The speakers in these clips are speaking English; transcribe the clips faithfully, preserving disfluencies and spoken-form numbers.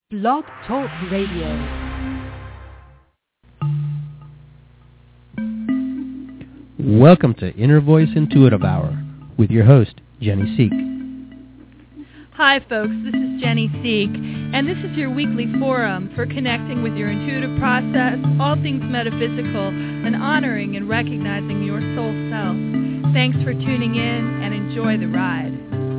Blog Talk Radio. Welcome to Inner Voice Intuitive Hour with your host, Jenny Seek. Hi folks, this is Jenny Seek, and this is your weekly forum for connecting with your intuitive process, all things metaphysical, and honoring and recognizing your soul self. Thanks for tuning in and enjoy the ride.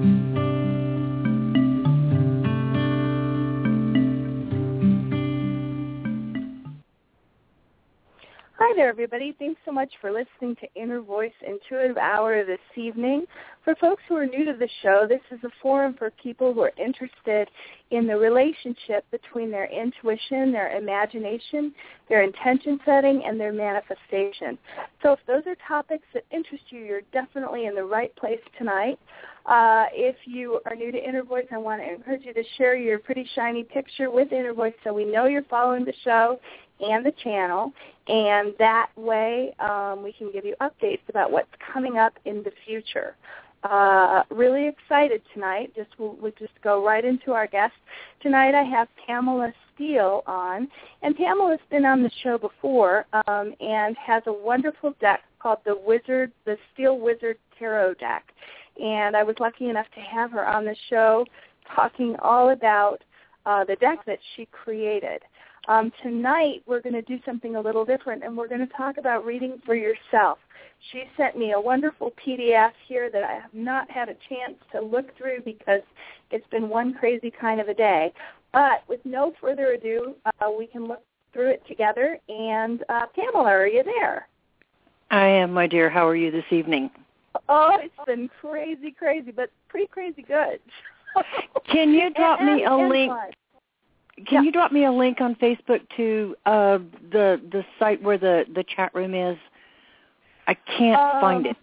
Hi there, everybody. Thanks so much for listening to Inner Voice Intuitive Hour this evening. For folks who are new to the show, this is a forum for people who are interested in the relationship between their intuition, their imagination, their intention setting, and their manifestation. So if those are topics that interest you, you're definitely in the right place tonight. Uh, if you are new to Inner Voice, I want to encourage you to share your pretty shiny picture with Inner Voice so we know you're following the show and the channel, and that way um, we can give you updates about what's coming up in the future. Uh, really excited tonight. Just we'll, we'll just go right into our guest. Tonight I have Pamela Steele on, and Pamela's been on the show before um, and has a wonderful deck called the Wizard, the Steel Wizard Tarot deck. And I was lucky enough to have her on the show talking all about uh, the deck that she created. Um, tonight, we're going to do something a little different, and we're going to talk about reading for yourself. She sent me a wonderful P D F here that I have not had a chance to look through because it's been one crazy kind of a day. But with no further ado, uh, we can look through it together. And uh, Pamela, are you there? I am, my dear. How are you this evening? Oh, it's been crazy, crazy, but pretty crazy good. Can you drop and, me a and link? Fun. Can yeah. you drop me a link on Facebook to uh, the the site where the, the chat room is? I can't um, find it.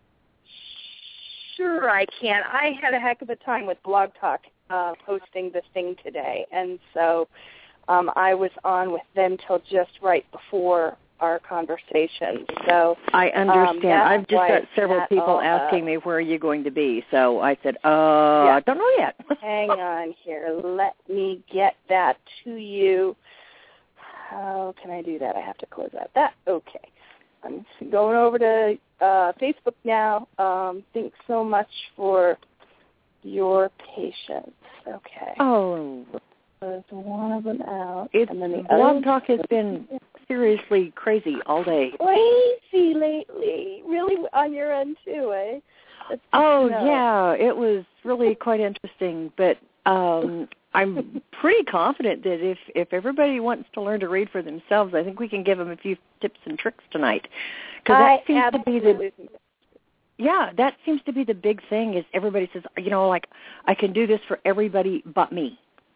Sure, I can. I had a heck of a time with Blog Talk uh, posting the thing today, and so um, I was on with them till just right before our conversation. So I understand. Um, I've just got several people asking up. me, where are you going to be? So I said, uh, yeah. I don't know yet. Hang on here. Let me get that to you. How can I do that? I have to close out that. Okay. I'm going over to uh, Facebook now. Um, thanks so much for your patience. Okay. Oh. There's one of them out. It's, and then the Blog other Talk has been seriously crazy all day. Crazy lately. Really on your end too, eh? That's Oh, yeah. It was really quite interesting. But um, I'm pretty confident that if, if everybody wants to learn to read for themselves, I think we can give them a few tips and tricks tonight. Because that seems to be the yeah, that seems to be the big thing is everybody says, you know, like, I can do this for everybody but me.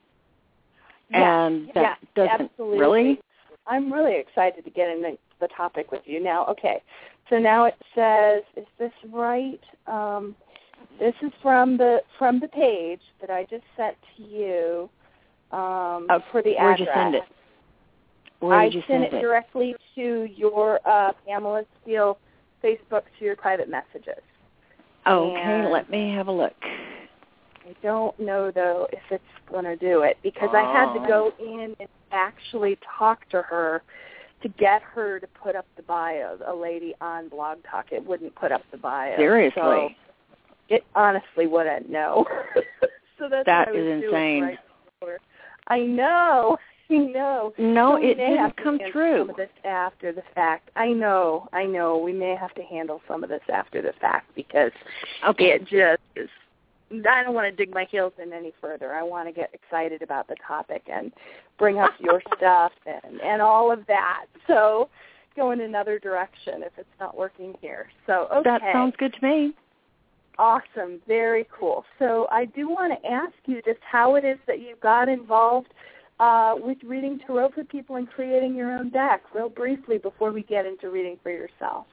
Yeah, and that yeah, doesn't absolutely. really. I'm really excited to get into the topic with you now. Okay, so now it says, is this right? Um, this is from the from the page that I just sent to you um, uh, for the where'd address. you send it? Where I did you sent send it, it directly to your uh, Pamela Steele Facebook to your private messages. Okay, and let me have a look. I don't know, though, if it's going to do it because oh. I had to go in and actually talk to her to get her to put up the bio. A lady on Blog Talk, it wouldn't put up the bio. Seriously? So it honestly wouldn't, no. so that's that what I is was insane. Doing right before. I know. I know. No, so it didn't come through. Some of this after the fact. I know. I know. We may have to handle some of this after the fact because okay. it just is. I don't want to dig my heels in any further. I want to get excited about the topic and bring up your stuff and, and all of that. So go in another direction if it's not working here. So, okay. That sounds good to me. Awesome. Very cool. So I do want to ask you just how it is that you got involved uh, with reading tarot for people and creating your own deck, real briefly, before we get into reading for yourself.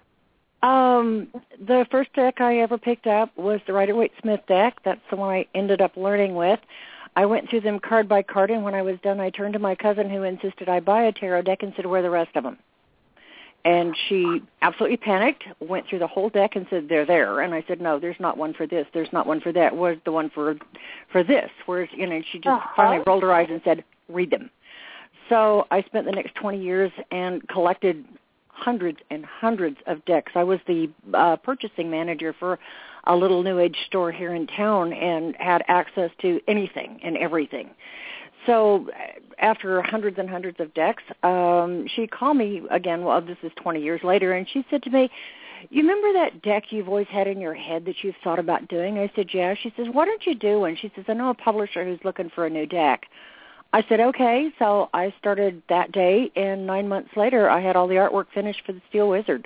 Um, the first deck I ever picked up was the Rider-Waite-Smith deck. That's the one I ended up learning with. I went through them card by card, and when I was done, I turned to my cousin who insisted I buy a tarot deck and said, where are the rest of them? And she absolutely panicked, went through the whole deck and said, they're there. And I said, no, there's not one for this. There's not one for that. Where's the one for for this? Where's, you know, and she just uh-huh. finally rolled her eyes and said, read them. So I spent the next twenty years and collected hundreds and hundreds of decks. I was the uh, purchasing manager for a little New Age store here in town and had access to anything and everything. So after hundreds and hundreds of decks, um, she called me again, well, this is twenty years later, and she said to me, you remember that deck you've always had in your head that you've thought about doing? I said, yeah. She says, why don't you do one? She says, I know a publisher who's looking for a new deck. I said, okay. So I started that day, and nine months later, I had all the artwork finished for the Steel Wizard.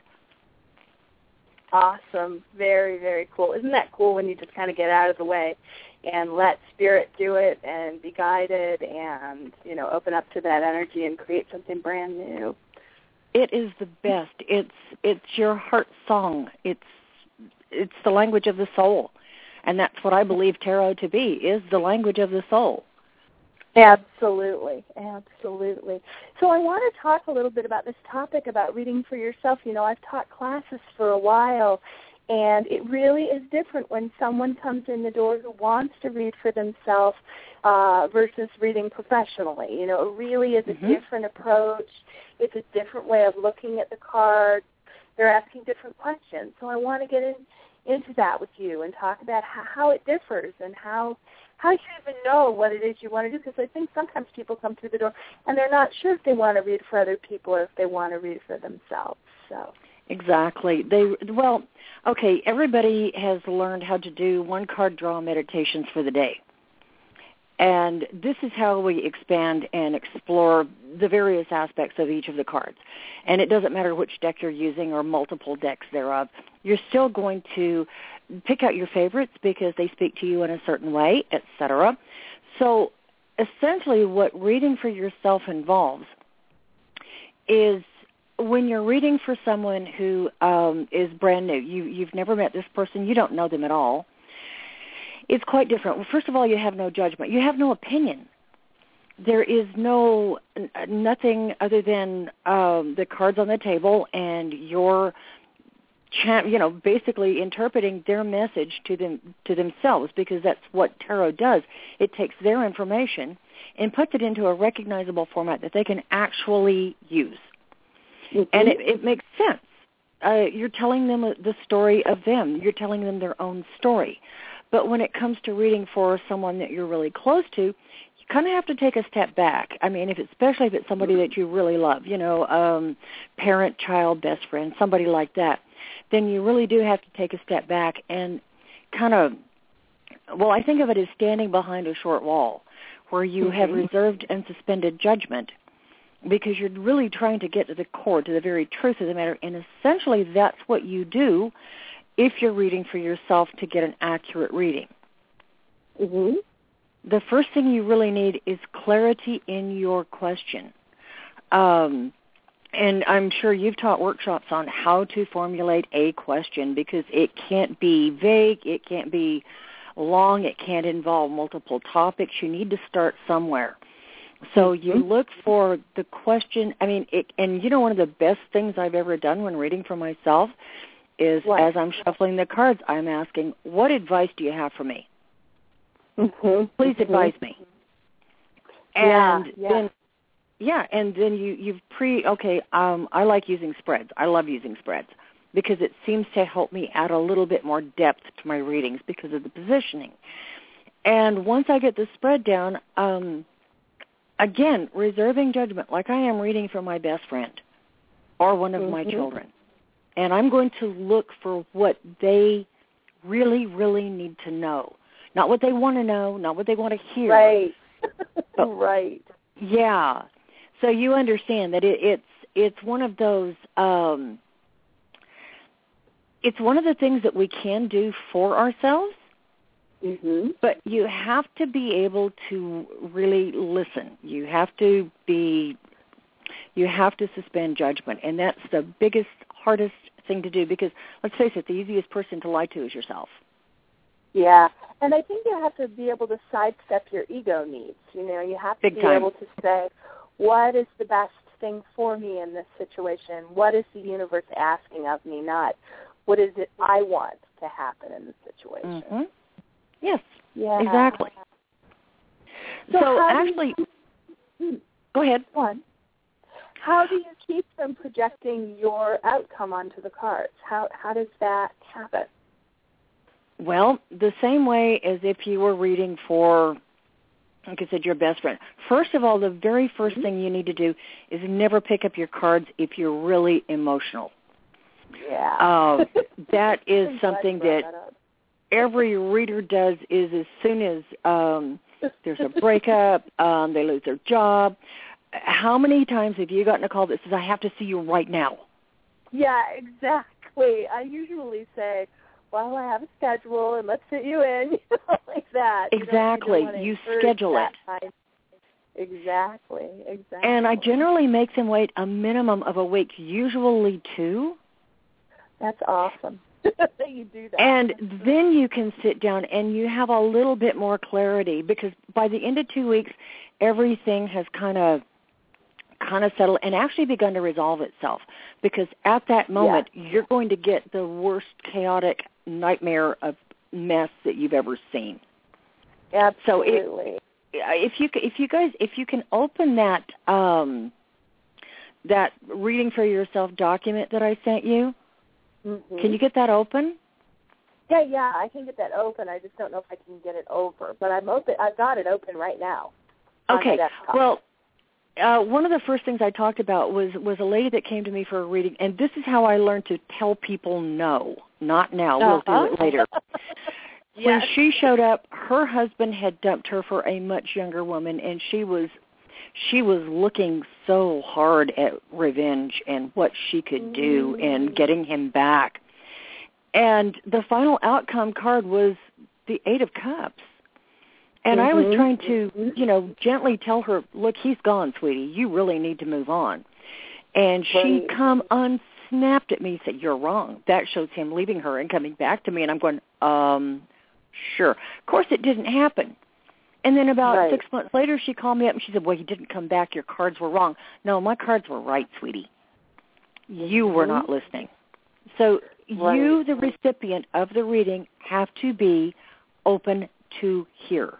Awesome. Very, very cool. Isn't that cool when you just kind of get out of the way and let spirit do it and be guided and, you know, open up to that energy and create something brand new? It is the best. It's it's your heart song. It's it's the language of the soul. And that's what I believe tarot to be, is the language of the soul. Absolutely, absolutely. So I want to talk a little bit about this topic about reading for yourself. You know, I've taught classes for a while, and it really is different when someone comes in the door who wants to read for themselves uh, versus reading professionally. You know, it really is a mm-hmm. different approach. It's a different way of looking at the card. They're asking different questions. So I want to get in, into that with you and talk about how, how it differs and how how you even know what it is you want to do, because I think sometimes people come through the door and they're not sure if they want to read for other people or if they want to read for themselves. So exactly. They well, okay, everybody has learned how to do one card draw meditations for the day. And this is how we expand and explore the various aspects of each of the cards. And it doesn't matter which deck you're using or multiple decks thereof. You're still going to pick out your favorites because they speak to you in a certain way, et cetera. So essentially what reading for yourself involves is when you're reading for someone who um, is brand new, you, you've never met this person, you don't know them at all, it's quite different. Well, first of all, you have no judgment. You have no opinion. There is no nothing other than um, the cards on the table and your, you know, basically interpreting their message to them to themselves, because that's what tarot does. It takes their information and puts it into a recognizable format that they can actually use, mm-hmm. and it, it makes sense. Uh, you're telling them the story of them. You're telling them their own story. But when it comes to reading for someone that you're really close to, you kind of have to take a step back. I mean, if it's, especially if it's somebody that you really love, you know, um, parent, child, best friend, somebody like that, then you really do have to take a step back and kind of, well, I think of it as standing behind a short wall where you mm-hmm. have reserved and suspended judgment, because you're really trying to get to the core, to the very truth of the matter, and essentially that's what you do if you're reading for yourself to get an accurate reading. Mm-hmm. The first thing you really need is clarity in your question. Um, and I'm sure you've taught workshops on how to formulate a question, because it can't be vague, it can't be long, it can't involve multiple topics. You need to start somewhere. So you mm-hmm. look for the question. I mean, it, and you know, one of the best things I've ever done when reading for myself is what? As I'm shuffling the cards, I'm asking, what advice do you have for me? Mm-hmm. Please mm-hmm. advise me. Yeah, And yeah. then, yeah, and then you, you've pre, okay, um, I like using spreads. I love using spreads because it seems to help me add a little bit more depth to my readings because of the positioning. And once I get the spread down, um, again, reserving judgment, like I am reading for my best friend or one of mm-hmm. my children. And I'm going to look for what they really, really need to know. Not what they want to know, not what they want to hear. Right. right. Yeah. So you understand that it, it's it's one of those, um, it's one of the things that we can do for ourselves, mm-hmm. but you have to be able to really listen. You have to be, you have to suspend judgment, and that's the biggest, hardest thing to do, because let's face it, the easiest person to lie to is yourself. Yeah, and I think you have to be able to sidestep your ego needs. You know, you have to Big be time. able to say, what is the best thing for me in this situation? What is the universe asking of me? Not what is it I want to happen in this situation? Mm-hmm. Yes, yeah. exactly. So, so actually, you, go ahead. One. How do you keep from projecting your outcome onto the cards? How how does that happen? Well, the same way as if you were reading for, like I said, your best friend. First of all, the very first thing you need to do is never pick up your cards if you're really emotional. Yeah. Uh, that is something that, that every reader does is as soon as um, there's a breakup, um, they lose their job. How many times have you gotten a call that says, I have to see you right now? Yeah, exactly. I usually say, well, I have a schedule, and let's fit you in, you know, like that. Exactly. You, you, you schedule it. Time. Exactly, exactly. And I generally make them wait a minimum of a week, usually two. That's awesome that you do that. And then you can sit down and you have a little bit more clarity, because by the end of two weeks, everything has kind of kind of settled and actually begun to resolve itself, because at that moment, yeah. you're going to get the worst chaotic nightmare of mess that you've ever seen. Absolutely. So it, if you if you guys if you can open that um, that reading for yourself document that I sent you, mm-hmm. can you get that open? Yeah, yeah, I can get that open. I just don't know if I can get it over, but I'm open. I've got it open right now. Okay. Well, uh, one of the first things I talked about was was a lady that came to me for a reading, and this is how I learned to tell people no. Not now. Uh-huh. We'll do it later. Yes. When she showed up, her husband had dumped her for a much younger woman, and she was she was looking so hard at revenge and what she could do mm. in getting him back. And the final outcome card was the Eight of Cups. And mm-hmm. I was trying to, you know, gently tell her, look, he's gone, sweetie. You really need to move on. And she right. come unsnapped at me and said, you're wrong. That shows him leaving her and coming back to me. And I'm going, um, sure. Of course, it didn't happen. And then about right. six months later, she called me up and she said, well, he didn't come back. Your cards were wrong. No, my cards were right, sweetie. You were not listening. So right. you, the recipient of the reading, have to be open to hear.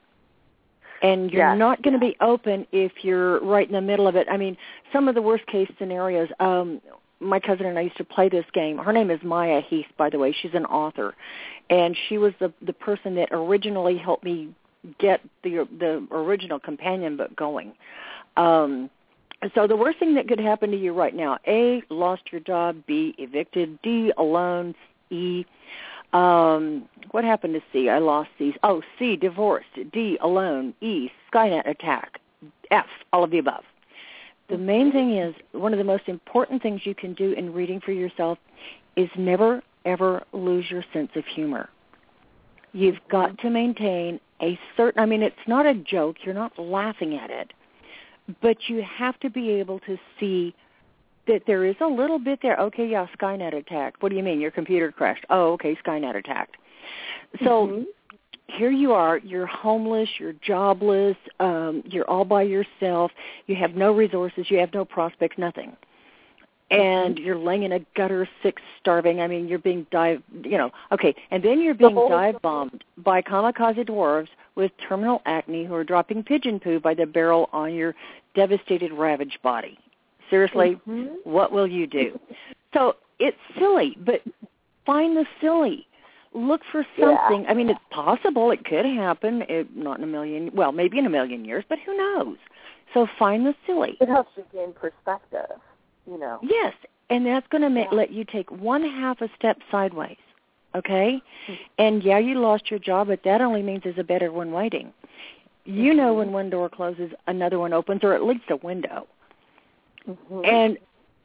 And you're yes. not going to be open if you're right in the middle of it. I mean, some of the worst-case scenarios, um, my cousin and I used to play this game. Her name is Maya Heath, by the way. She's an author. And she was the the person that originally helped me get the the original companion book going. Um, so the worst thing that could happen to you right now, A, lost your job, B, evicted, D, alone, E, Um, what happened to C? I lost C. Oh, C, divorced. D, alone. E, Skynet attack. F, all of the above. The main thing is, one of the most important things you can do in reading for yourself is never, ever lose your sense of humor. You've got to maintain a certain, I mean, it's not a joke. You're not laughing at it. But you have to be able to see that there is a little bit there. Okay, yeah, Skynet attacked. What do you mean? Your computer crashed. Oh, okay, Skynet attacked. So mm-hmm. here you are. You're homeless. You're jobless. Um, you're all by yourself. You have no resources. You have no prospects, nothing. And mm-hmm. you're laying in a gutter, sick, starving. I mean, you're being dive, you know. Okay, and then you're being the dive bombed by kamikaze dwarves with terminal acne who are dropping pigeon poo by the barrel on your devastated, ravaged body. Seriously, mm-hmm. what will you do? So it's silly, but find the silly. Look for something. Yeah. I mean, it's possible. It could happen. It, not in a million, well, maybe in a million years, but who knows? So find the silly. It helps you gain perspective, you know. Yes, and that's going to yeah. let you take one half a step sideways, okay? Mm-hmm. And, yeah, you lost your job, but that only means there's a better one waiting. You mm-hmm. know when one door closes, another one opens, or at least a window. Mm-hmm. And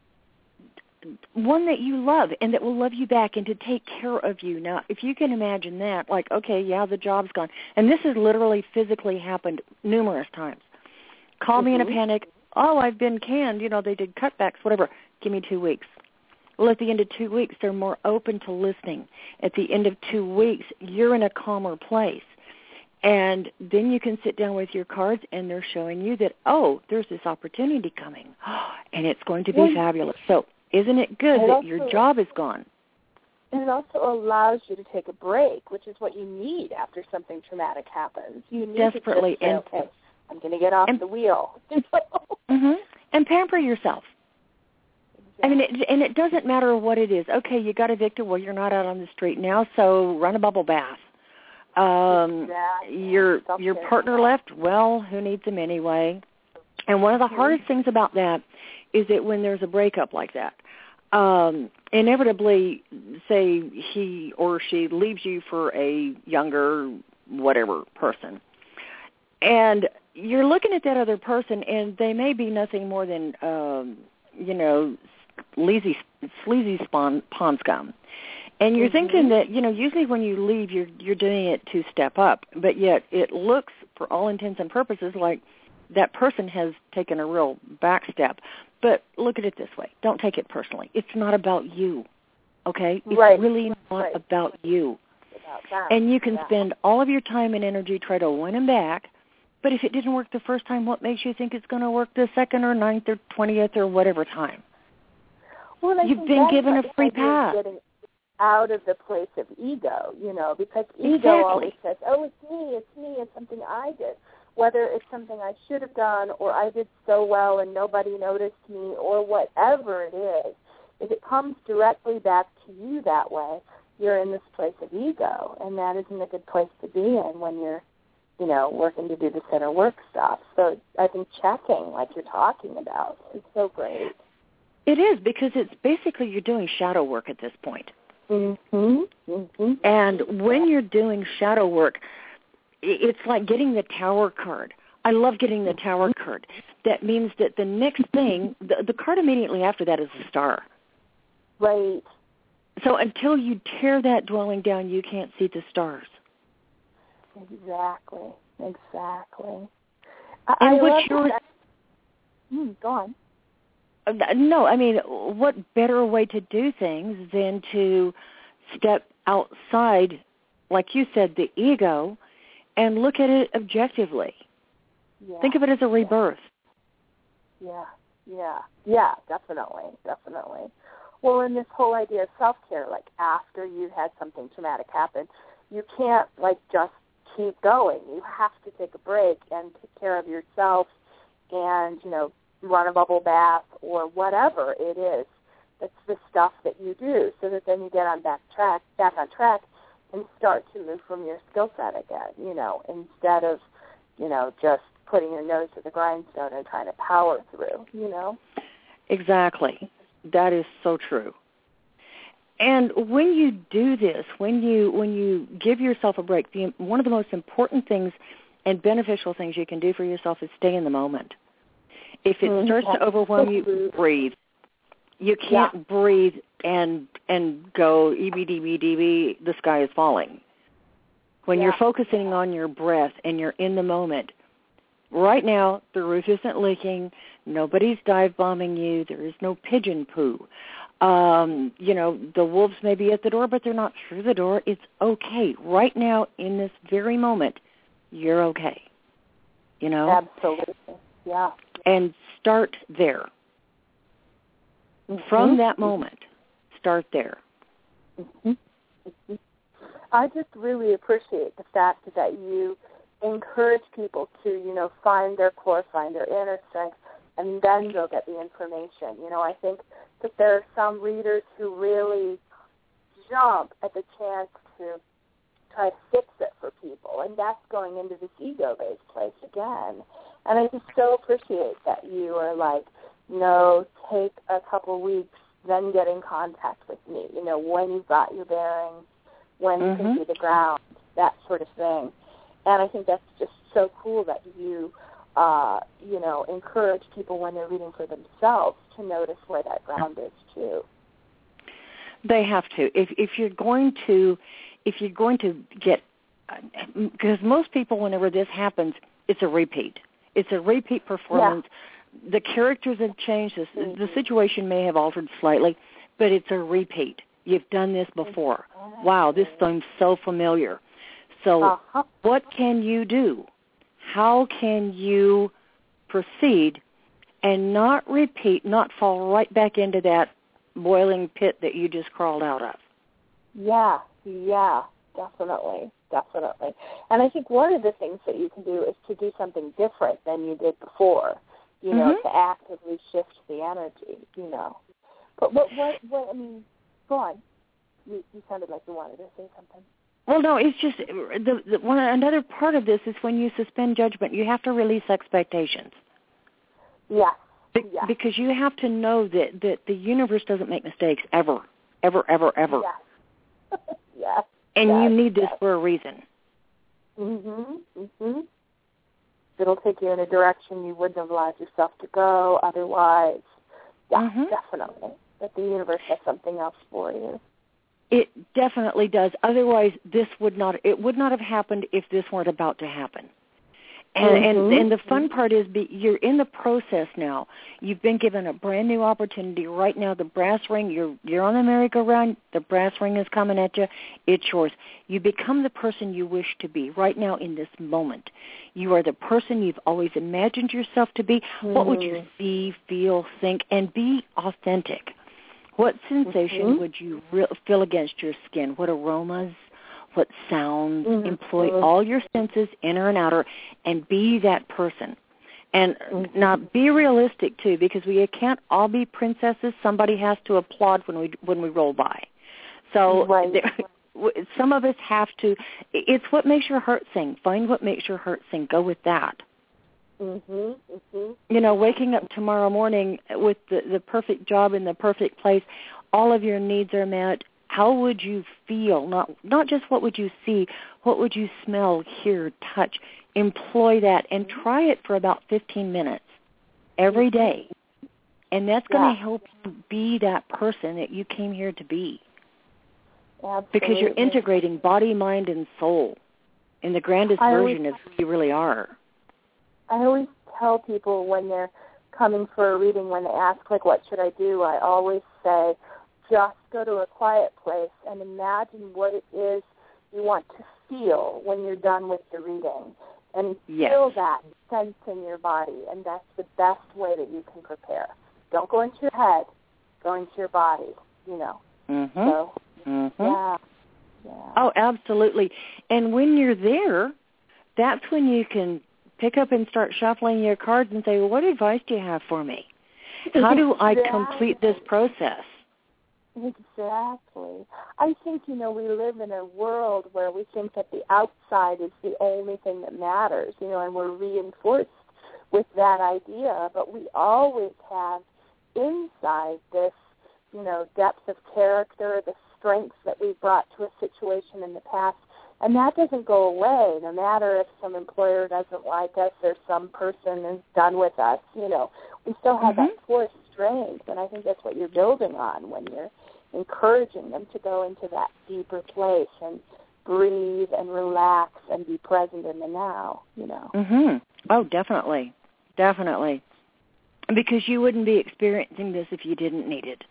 one that you love and that will love you back and to take care of you. Now, if you can imagine that, like, okay, yeah, the job's gone. And this has literally physically happened numerous times. Call mm-hmm. me in a panic. Oh, I've been canned. You know, they did cutbacks, whatever. Give me two weeks. Well, at the end of two weeks, they're more open to listening. At the end of two weeks, you're in a calmer place. And then you can sit down with your cards, and they're showing you that, oh, there's this opportunity coming, and it's going to be yeah. fabulous. So isn't it good it that also, your job is gone? And it also allows you to take a break, which is what you need after something traumatic happens. You need Desperately. to just say, and, okay, I'm going to get off and, the wheel. mm-hmm. And pamper yourself. Exactly. I mean, it, and it doesn't matter what it is. Okay, you got evicted. Well, you're not out on the street now, so run a bubble bath. Um, exactly. Your your partner left. Well, who needs them anyway? And one of the hardest things about that is that when there's a breakup like that, um, inevitably, say he or she leaves you for a younger whatever person, and you're looking at that other person, and they may be nothing more than um, you know sleazy sleazy spawn, pond scum. And you're mm-hmm. thinking that, you know, usually when you leave, you're you're doing it to step up, but yet it looks, for all intents and purposes, like that person has taken a real back step. But look at it this way. Don't take it personally. It's not about you, okay? It's right. really not right. about you. About that. And you can yeah. spend all of your time and energy trying to win them back, but if it didn't work the first time, what makes you think it's going to work the second or ninth or twentieth or whatever time? Well, I You've been given a free pass. Out of the place of ego, you know, because ego exactly. always says, oh, it's me, it's me, it's something I did. Whether it's something I should have done or I did so well and nobody noticed me or whatever it is, if it comes directly back to you that way, you're in this place of ego, and that isn't a good place to be in when you're, you know, working to do the center work stuff. So I think checking, like you're talking about, is so great. It is, because it's basically you're doing shadow work at this point. Mm-hmm. Mm-hmm. And when you're doing shadow work, it's like getting the tower card. I love getting the tower card. That means that the next thing, the, the card immediately after that is a star. Right. So until you tear that dwelling down, you can't see the stars. Exactly. Exactly. I, and I what's love your... that. Mm, go on. No, I mean, what better way to do things than to step outside, like you said, the ego, and look at it objectively. Yeah. Think of it as a rebirth. Yeah, yeah, yeah, definitely, definitely. Well, in this whole idea of self-care, like after you've had something traumatic happen, you can't, like, just keep going. You have to take a break and take care of yourself and, you know, run a bubble bath or whatever it is. That's the stuff that you do, so that then you get on back track, back on track, and start to move from your skill set again. You know, instead of, you know, just putting your nose to the grindstone and trying to power through. You know. Exactly. That is so true. And when you do this, when you when you give yourself a break, the, one of the most important things and beneficial things you can do for yourself is stay in the moment. If it starts to overwhelm you, breathe. You can't yeah. breathe and and go E B D B D B, the sky is falling. When yeah. you're focusing on your breath and you're in the moment, right now the roof isn't leaking, nobody's dive bombing you, there is no pigeon poo. Um, you know, the wolves may be at the door, but they're not through the door. It's okay. Right now, in this very moment, you're okay. You know? Absolutely. Yeah. And start there. Mm-hmm. From that moment, start there. Mm-hmm. Mm-hmm. I just really appreciate the fact that you encourage people to, you know, find their core, find their inner strength, and then go get the information. You know, I think that there are some readers who really jump at the chance to try to fix it for people, and that's going into this ego-based place again. And I just so appreciate that you are like, no, take a couple weeks, then get in contact with me, you know, when you've got your bearings, when you mm-hmm. can see the ground, that sort of thing. And I think that's just so cool that you, uh, you know, encourage people when they're reading for themselves to notice where that ground is too. They have to. If if you're going to, if you're going to get, because most people, whenever this happens, it's a repeat. It's a repeat performance. Yeah. The characters have changed. The, mm-hmm. the situation may have altered slightly, but it's a repeat. You've done this before. Wow, this seems so familiar. So uh-huh. what can you do? How can you proceed and not repeat, not fall right back into that boiling pit that you just crawled out of? Yeah, yeah, definitely, definitely. And I think one of the things that you can do is to do something different than you did before, you know, mm-hmm. to actively shift the energy, you know. But what, what, what, I mean, go on. You, you sounded like you wanted to say something. Well, no, it's just the, the one another part of this is when you suspend judgment, you have to release expectations. Yeah. Be- yeah. Because you have to know that, that the universe doesn't make mistakes ever, ever, ever, ever. Yes. yes. And yes. you need this yes. for a reason. Mhm. Mhm. It'll take you in a direction you wouldn't have allowed yourself to go otherwise. Yeah, mm-hmm. definitely. That the universe has something else for you. It definitely does. Otherwise, this would not. It would not have happened if this weren't about to happen. And mm-hmm. and, and the fun part is, be, you're in the process now. You've been given a brand new opportunity. Right now, the brass ring. You're you're on the merry-go-round. The brass ring is coming at you. It's yours. You become the person you wish to be right now in this moment. You are the person you've always imagined yourself to be. Mm-hmm. What would you see, feel, think, and be authentic? What sensation mm-hmm. would you re- feel against your skin? What aromas, what sounds? Mm-hmm. Employ all your senses, inner and outer, and be that person. And mm-hmm. now be realistic, too, because we can't all be princesses. Somebody has to applaud when we when we roll by. So right. there, some of us have to. It's what makes your heart sing. Find what makes your heart sing. Go with that. Mm-hmm, mm-hmm. You know, waking up tomorrow morning with the, the perfect job in the perfect place, all of your needs are met. How would you feel? Not not just what would you see, what would you smell, hear, touch? Employ that and try it for about fifteen minutes every day. And that's going to yeah. help you be that person that you came here to be. Absolutely. Because you're integrating body, mind, and soul in the grandest I version always, of who you really are. I always tell people when they're coming for a reading, when they ask, like, what should I do, I always say, just go to a quiet place and imagine what it is you want to feel when you're done with the reading. And yes. feel that sense in your body, and that's the best way that you can prepare. Don't go into your head. Go into your body, you know. Mm-hmm. So, mm-hmm. yeah. yeah. Oh, absolutely. And when you're there, that's when you can pick up and start shuffling your cards and say, well, what advice do you have for me? How do I exactly. complete this process? Exactly. I think, you know, we live in a world where we think that the outside is the only thing that matters, you know, and we're reinforced with that idea, but we always have inside this, you know, depth of character, the strength that we brought to a situation in the past. And that doesn't go away, no matter if some employer doesn't like us or some person is done with us. You know, we still have mm-hmm. that core strength, and I think that's what you're building on when you're encouraging them to go into that deeper place and breathe and relax and be present in the now, you know. Mm-hmm. Oh, definitely. Definitely. Because you wouldn't be experiencing this if you didn't need it.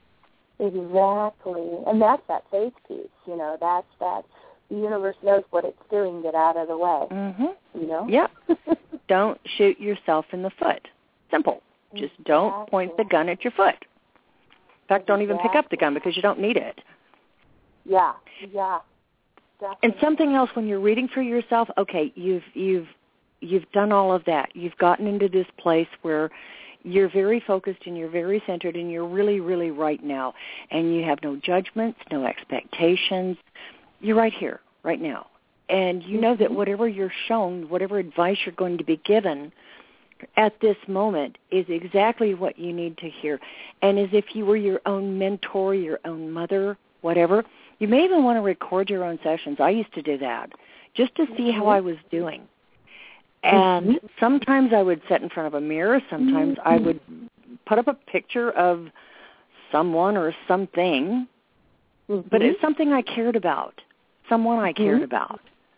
Exactly. And that's that faith piece, you know, that's that. The universe knows what it's doing. Get out of the way. Mm-hmm. You know? Yep. Don't shoot yourself in the foot. Simple. Just exactly. don't point the gun at your foot. In fact, don't even pick up the gun because you don't need it. Yeah, yeah. Definitely. And something else, when you're reading for yourself, okay, you've you've you've done all of that. You've gotten into this place where you're very focused and you're very centered and you're really, really right now. And you have no judgments, no expectations. You're right here, right now. And you know that whatever you're shown, whatever advice you're going to be given at this moment is exactly what you need to hear. And as if you were your own mentor, your own mother, whatever, you may even want to record your own sessions. I used to do that just to see how I was doing. And mm-hmm. sometimes I would sit in front of a mirror. Sometimes mm-hmm. I would put up a picture of someone or something, mm-hmm. but it's something I cared about. Someone I cared mm-hmm. about.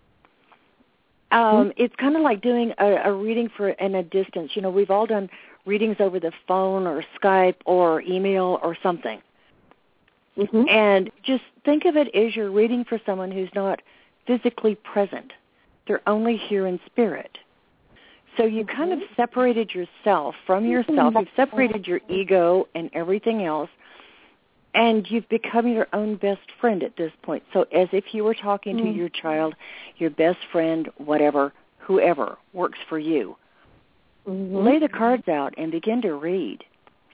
Um, mm-hmm. It's kind of like doing a, a reading for in a distance. You know, we've all done readings over the phone or Skype or email or something. Mm-hmm. And just think of it as you're reading for someone who's not physically present. They're only here in spirit. So you kind of separated yourself from yourself. You've separated your ego and everything else, and you've become your own best friend at this point. So as if you were talking to your child, your best friend, whatever, whoever works for you. Mm-hmm. Lay the cards out and begin to read.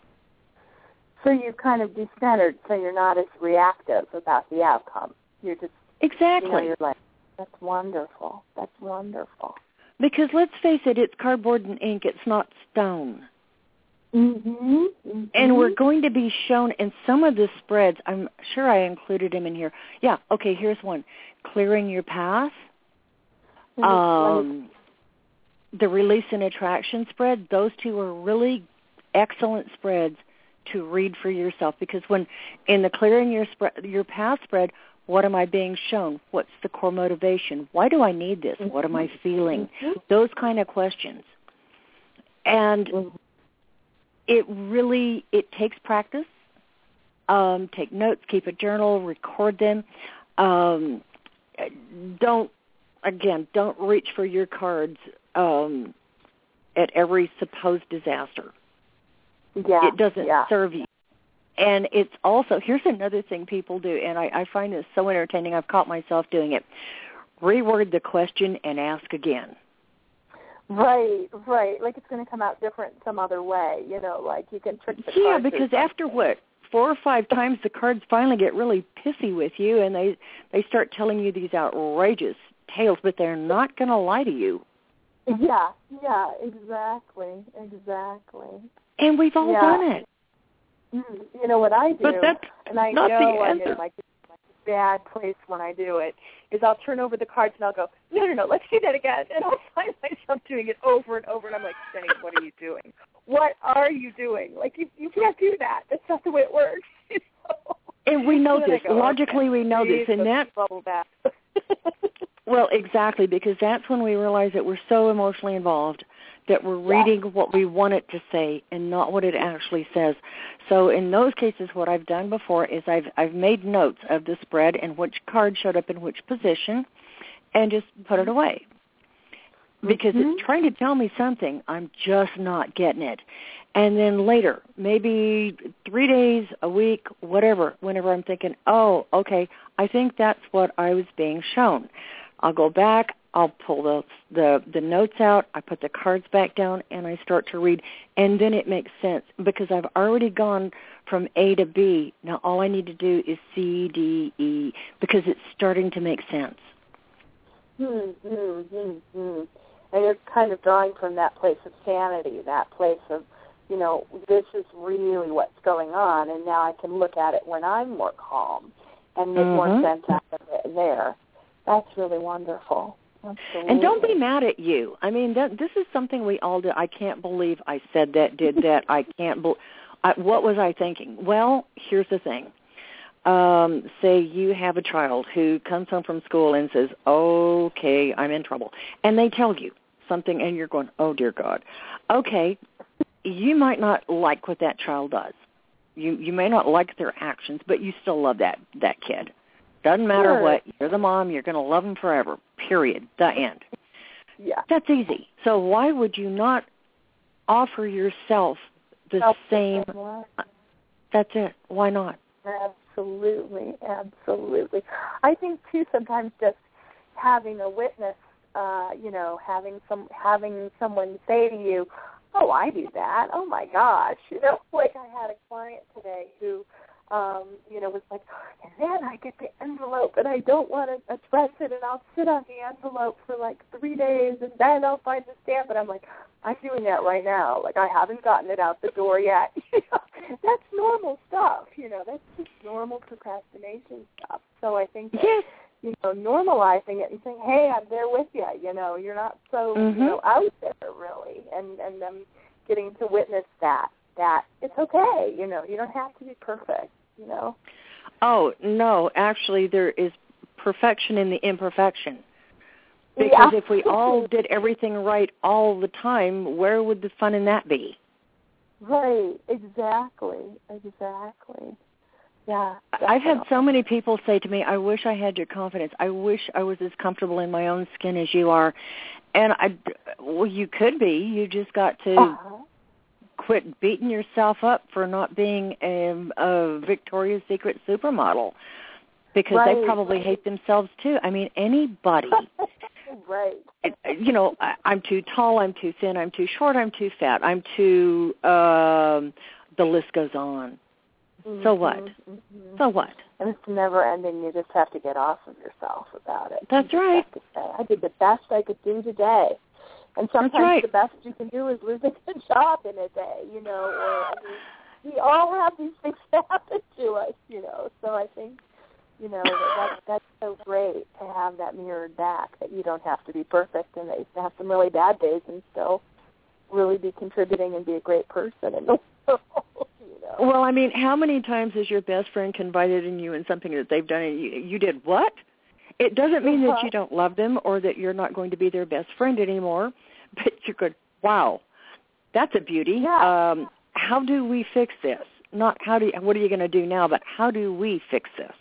So you kind of decentered, so you're not as reactive about the outcome. You're just exactly. You know, you're like, that's wonderful. That's wonderful. Because let's face it, it's cardboard and ink. It's not stone. Mm-hmm. Mm-hmm. And we're going to be shown in some of the spreads. I'm sure I included them in here. Yeah. Okay. Here's one: clearing your path. Mm-hmm. Um, the release and attraction spread. Those two are really excellent spreads to read for yourself, because when in the clearing your spread, your path spread, what am I being shown? What's the core motivation? Why do I need this? What am I feeling? Those kind of questions. And it really, it takes practice. Um, take notes, keep a journal, record them. Um, don't, again, don't reach for your cards um, at every supposed disaster. Yeah, it doesn't yeah. serve you. And it's also, here's another thing people do, and I, I find this so entertaining. I've caught myself doing it. Reword the question and ask again. Right, right. Like it's going to come out different some other way, you know, like you can trick the Yeah, cards. because after what, four or five times the cards finally get really pissy with you, and they, they start telling you these outrageous tales, but they're not going to lie to you. Yeah, yeah, exactly, exactly. And we've all yeah. done it. You know what I do, but that's and I not know the I'm answer. in my, my bad place when I do it, is I'll turn over the cards and I'll go, no, no, no, let's do that again. And I'll find myself doing it over and over, and I'm like, Jenny, what are you doing? What are you doing? Like, you you can't do that. That's not the way it works. You know? And we know and this. Go, Logically, okay, we know this. And that, bubble bath. well, exactly, because that's when we realize that we're so emotionally involved that we're reading yeah. what we want it to say and not what it actually says. So in those cases, what I've done before is I've I've made notes of the spread and which card showed up in which position and just put it away. Because mm-hmm. it's trying to tell me something, I'm just not getting it. And then later, maybe three days, a week, whatever, whenever I'm thinking, oh, okay, I think that's what I was being shown. I'll go back, I'll pull the, the the notes out, I put the cards back down, and I start to read. And then it makes sense because I've already gone from A to B. Now all I need to do is C, D, E, because it's starting to make sense. Hmm, hmm, hmm, hmm. And you're kind of drawing from that place of sanity, that place of, you know, this is really what's going on, and now I can look at it when I'm more calm and make mm-hmm. more sense out of it there. That's really wonderful. Absolutely. And don't be mad at you. I mean, that, this is something we all do. I can't believe I said that, did that. I can't believe. What was I thinking? Well, here's the thing. Um, say you have a child who comes home from school and says, okay, I'm in trouble. And they tell you something, and you're going, oh, dear God. Okay, you might not like what that child does. You you may not like their actions, but you still love that, that kid. Doesn't matter sure. what. You're the mom. You're going to love them forever, period, the end. Yeah. That's easy. So why would you not offer yourself the Self- same? That's it. Why not? Absolutely, absolutely. I think, too, sometimes just having a witness, uh, you know, having some having someone say to you, oh, I do that. Oh, my gosh. You know, like I had a client today who, um, you know, was like, and then I get the envelope, and I don't want to address it, and I'll sit on the envelope for, like, three days, and then I'll find the stamp. And I'm like, I'm doing that right now. Like, I haven't gotten it out the door yet. You know, that's normal stuff. You know, that's just normal procrastination stuff. So I think that, yes. you know, normalizing it and saying, hey, I'm there with you. You know, you're not so, mm-hmm. you know, out there, really. And, and them getting to witness that, that it's okay. You know, you don't have to be perfect, you know. Oh, no. Actually, there is perfection in the imperfection. Because yeah. if we all did everything right all the time, where would the fun in that be? Right, exactly, exactly. Yeah. I've had so many people say to me, I wish I had your confidence. I wish I was as comfortable in my own skin as you are. And I, well, you could be. You just got to uh-huh. quit beating yourself up for not being a, a Victoria's Secret supermodel, because right, they probably right. hate themselves too. I mean, anybody. Right. You know, I, I'm too tall, I'm too thin, I'm too short, I'm too fat, I'm too, um, the list goes on. Mm-hmm, so what? Mm-hmm. So what? And it's never ending. You just have to get off of yourself about it. That's right. Have to say, I did the best I could do today. And sometimes right. the best you can do is losing a job in a day, you know, or I mean, we all have these things happen to us, you know. So I think, you know, that, that's so great to have that mirrored back, that you don't have to be perfect and that you can have some really bad days and still really be contributing and be a great person in the world. You know? Well, I mean, how many times has your best friend confided in you in something that they've done and you, you did what? It doesn't mean that you don't love them or that you're not going to be their best friend anymore, but you're good, wow, that's a beauty. Yeah. Um, how do we fix this? Not how do you, what are you going to do now, but how do we fix this?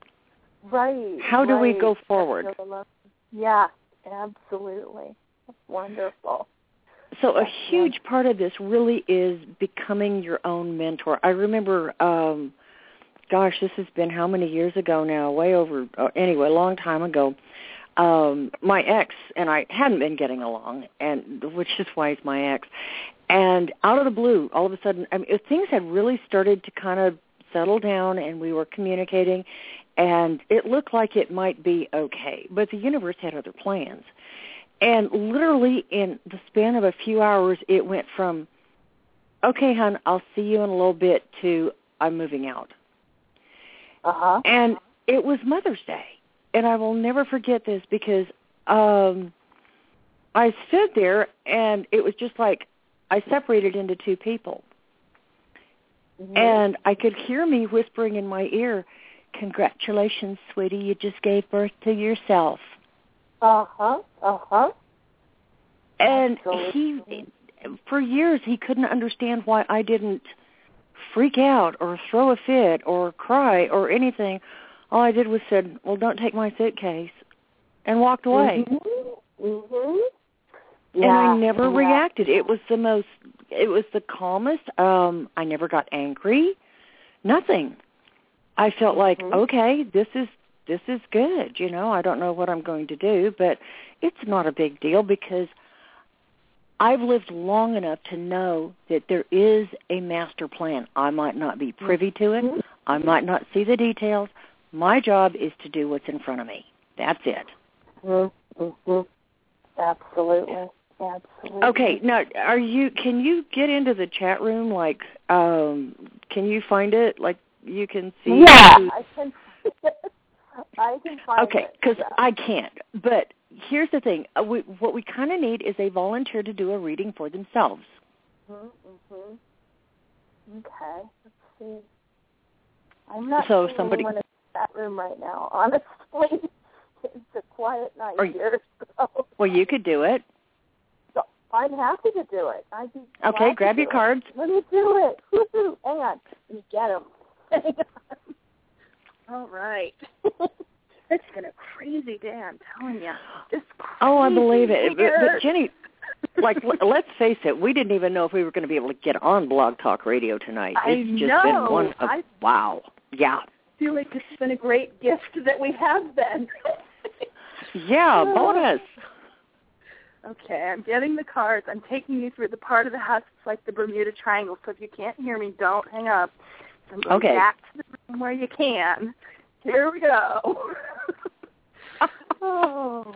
Right. How do right. we go forward? Yeah, absolutely. That's wonderful. So a huge part of this really is becoming your own mentor. I remember, um, gosh, this has been how many years ago now? Way over, uh, anyway, a long time ago. Um, my ex and I hadn't been getting along, and which is why he's my ex. And out of the blue, all of a sudden, I mean, things had really started to kind of settle down, and we were communicating, and it looked like it might be okay. But the universe had other plans. And literally in the span of a few hours, it went from, okay, hon, I'll see you in a little bit, to I'm moving out. Uh-huh. And it was Mother's Day. And I will never forget this because um, I stood there, and it was just like I separated into two people. Mm-hmm. And I could hear me whispering in my ear, congratulations, sweetie, you just gave birth to yourself. Uh-huh, uh-huh. And he, for years, he couldn't understand why I didn't freak out or throw a fit or cry or anything. All I did was said, well, don't take my suitcase, and walked away. Mm-hmm. Mm-hmm. Yeah, and I never yeah. reacted. It was the most, it was the calmest. Um, I never got angry, nothing. I felt like, mm-hmm. okay, this is, this is good. You know, I don't know what I'm going to do, but it's not a big deal because I've lived long enough to know that there is a master plan. I might not be privy to it. Mm-hmm. I might not see the details. My job is to do what's in front of me. That's it. Mm-hmm. Absolutely. Absolutely. Okay, now are you? Can you get into the chat room? Like, um, can you find it? Like, you can see. Yeah, I can. I can find okay, it. Okay, because yeah. I can't. But here's the thing: uh, we, what we kind of need is a volunteer to do a reading for themselves. Mm-hmm. Okay. Let's see. I'm not so seeing somebody. anyone in the chat room right now. Honestly, it's a quiet night or, here. So. Well, you could do it. So I'm happy to do it. I'd be okay, grab your it. cards. Let me do it. Woo-hoo. Hang on. Let me get them. Hang on. All right. It's been a crazy day, I'm telling you. Just oh, I believe it. But, but Jenny, like, let's face it, we didn't even know if we were going to be able to get on Blog Talk Radio tonight. I it's just know. been one of, I wow. Yeah. I feel like it's been a great gift that we have been. yeah, bonus. Okay, I'm getting the cards. I'm taking you through the part of the house that's like the Bermuda Triangle, so if you can't hear me, don't hang up. So I'm going okay. back to the room where you can. Here we go. oh.